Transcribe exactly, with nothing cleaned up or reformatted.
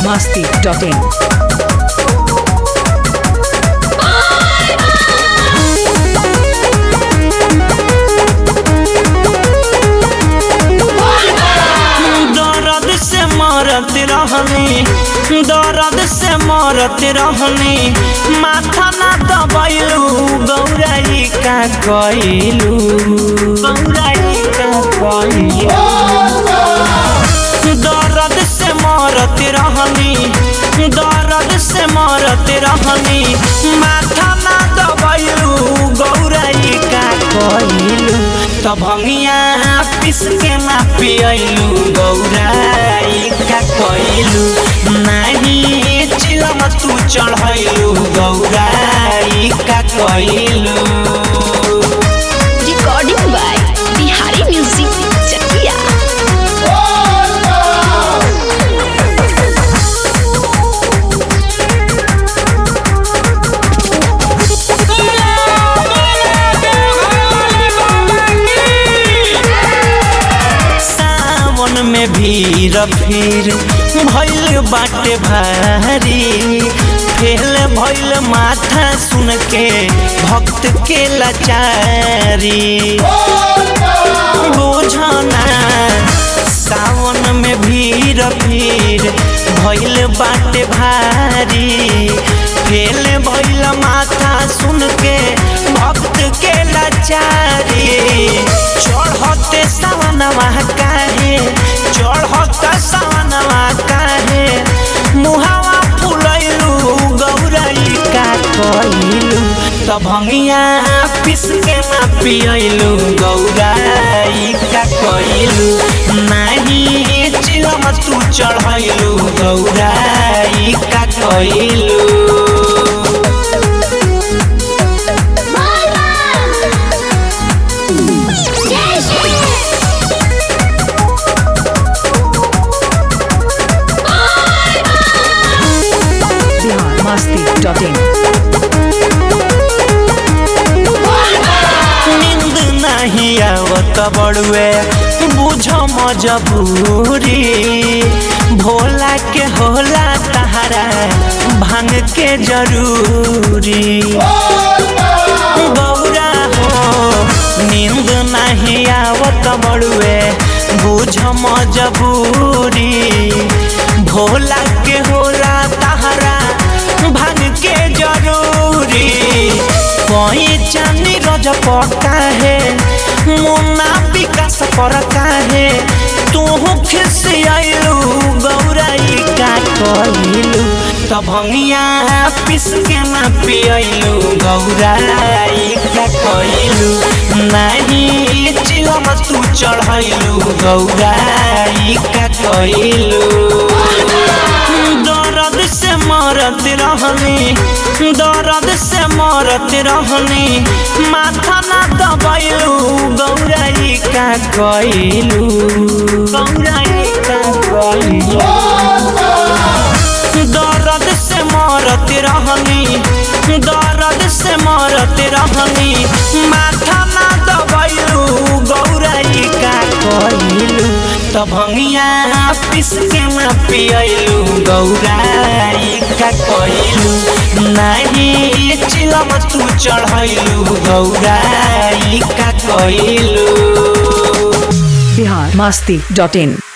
masti dot in. दर्द से मरत रहनी दर्द से मरत रहनी माथा ना दबैलू गौराई का कइलू गौराई का कइलू दर्द से मरत रहनी दर्द से मरत रहनी माथा ना दबैलू गौराई का कइलू तब भंगिया पिस के ना पियलू गौराई का कइलू नहीं चिलम तू चढ़ैलू गौराई का कइलू। Recording by Bihari music Chakiya. सावन में भीड़ फिर भइल बाटे भारी फेल भइल माथा सुन के भक्त के लाचारी बुझना सावन में भीड़ फिर भइल बाटे भारी फेल भइल माथा सुन के भक्त के लाचारी चढ़ते सावनवा काहे चढ़त सावनवा काहे मुहावा फुलैलू गौराई का कइलू तब भंगिया पिस के ना पियलू गौराई का कइलू नहीं चिलम तू चढ़ैलू गौराई का कइलू। masti dot in. नींद नहीं आवत बड़ुए बुझ मजबूरी भोला के होला तहरा भांग के जरूरी गौरा हो नींद नहीं आवत बड़ुए बुझ मजबूरी भोला के होला तहरा भांग के जरूरी कोई चांदी रज पका है मुन्ना विकास पर काहे तू खिसियालू गौराई का कइलू तब भंगिया पिस के ना पियलू गौराई का कइलू नहीं चिलम तू चढ़ैलू गौराई का कइलू। दर्द से मरत रहनी दर्द से मरत रहनी माथा ना दबैलू गौराई का कइलू गौराई का कइलू दर्द से मरत रहनी दर्द से मरत रहनी माथा ना दबैलू गौराई का कइलू तब भंगिया पिस के ना पियलू गौराई का कइलू नहीं चिलम तू चढ़ैलू गौराई का कइलू। Bihar masti dot in.